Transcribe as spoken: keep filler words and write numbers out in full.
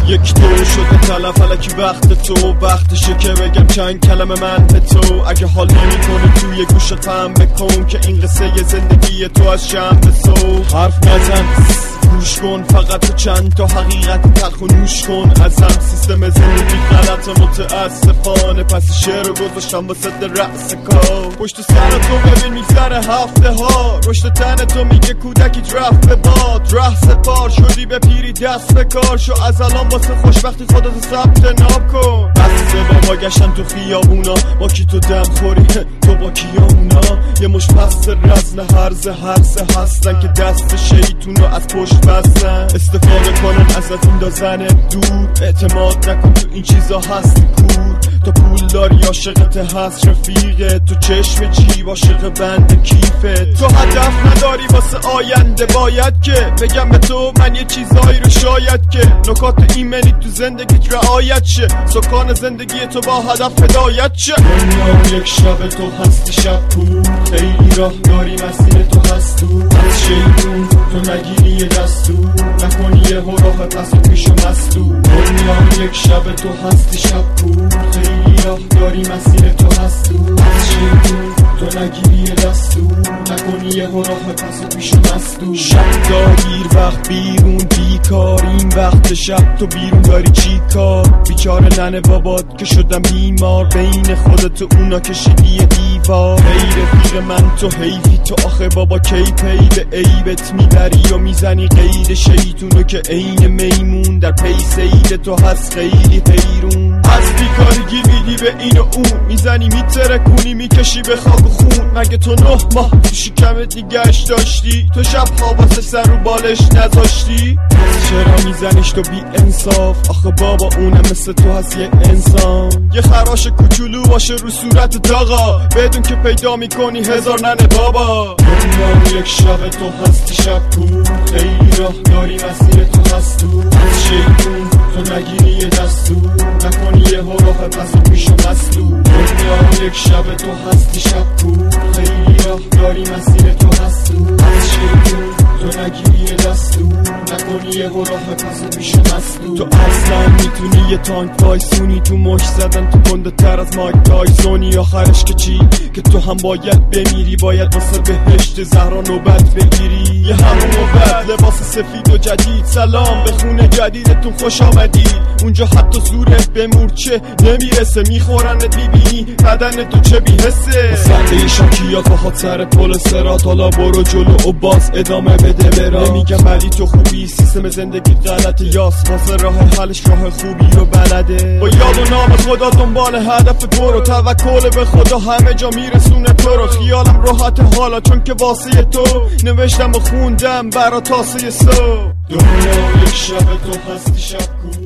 یک دو شده تلف الکی وقت تو، وقتشه که بگم چند کلمه من به تو. اگه حال نمی کنی توی گوشت فهم بکن که این قصه ی زندگی تو از شم به سو. حرف نزن گوش کن فقط تو چند تا حقیقت تلخ و نوش کن ازم. سیستم زندگی غلط متاسفانه، پس شعر رو گذاشتم با صد رأس کار. پشت سر تو ببین میگذره هفته ها، رشد تن تو میگه کودکی رفت به باد. ره سپار شدی به پیری دست به کار شو، از الان واسه خوشبختی خودتو ثبت نام کن. بس بابا گشتن تو خیابونا با کی تو دم خوری تو با کیا اونا. یه مش پس رزن هرزه هرزه هستن که دست شیطونو از پشت بستن. استفاده کنن ازت اندازن دور، اعتماد نکن تو این چیزا هستی کور. تو پول داری عاشقت هست رفیقه، تو چشم جیب عاشق بند کیفه. تو هدف نداری واسه آینده، باید که بگم به تو من یه چیزایی رو شاید که نکات ایمنی تو زندگیت رعایت شه. سکان زندگی تو با هدف هدایت شه. دنیا یک شب تو هستی شب کور، خیلی راه داری مسیر تو هست تو. از شیطون تو نگیری یه دستور، نکنی یه راه پس و پیش و مستور. دنیا یک شب تو هستی شب کور، خیلی راه داری مسیر تو هست تو. از شیطون تو نگیری یه دستور، نکنی یه راه پس و پیش و مستور. شب داگیر وقت بیرون بیکار، این وقت شب تو بیرون داری چی کار؟ بیچاره ننه بابات که شدم بیمار، بین خودت و اونا کشیدی یه دیوار. ای رفیق من تو حیفی تو آخه بابا کی پی به عیبت میبری و میزنی قید شیطونو که عین میمون در پی سید تو هست خیلی حیرون. از بیکاری گیر میدی به این و اون، میزنی میترکونی میکشی به خاک و خون. مگه تو نه ماه تو شکمت نگهش داشتی؟ تو شبها واسه سر رو بالش نذاشتی؟ چرا میزنیش تو بی انصاف؟ آخه بابا اونم مثل تو هست یه انسان. یه خراش کوچولو باشه رو صورت داغا، بدون که پیدا میکنی هزار ننه بابا. دنیا یک شب تو هستی شب کور، خیلی راه داری مسیر تو هست تو. از شیطون تو نگیری یه دستور، نکنی یه راه پس و پیش و مستور. دنیا یک شب تو هستی شب کور، خیلی راه داری مسیر تو هست تو. از شیطون تو نگیری یه دستور، نکنی یه راه پس و پیش و مستور. تو اصلا میتونی یه تانک وایسونی تو مش زدن تو گنده تر از مایک تایسونی. آخرش که چی؟ که تو هم باید بمیری، باید واسه بهشت زهرا نوبت بگیری. یه همون نوبت لباس سفید و جدید، سلام به خونه جدیدتون خوش آمدید. اونجا حتی زورت به مورچه نمیرسه، میخورنت میبینی بدن تو چه بیحسه. سرده شاکیات با خاط سر پل سرات، حالا برو جلو و باز ادامه بده برات. نمیگم ولی تو خوبی، سیستم زندگیت غلطه، یاس واسه راه حلش راه خوبی رو بلده. با یاد و نام خدا دنبال هدف برو، توکل به خدا همه جا میرسونه تو رو. خیالم راحت حالا چون که واسه تو نوشتم و خوندم برا تاسه سو. دنیا یک شب تو هستی شب کور.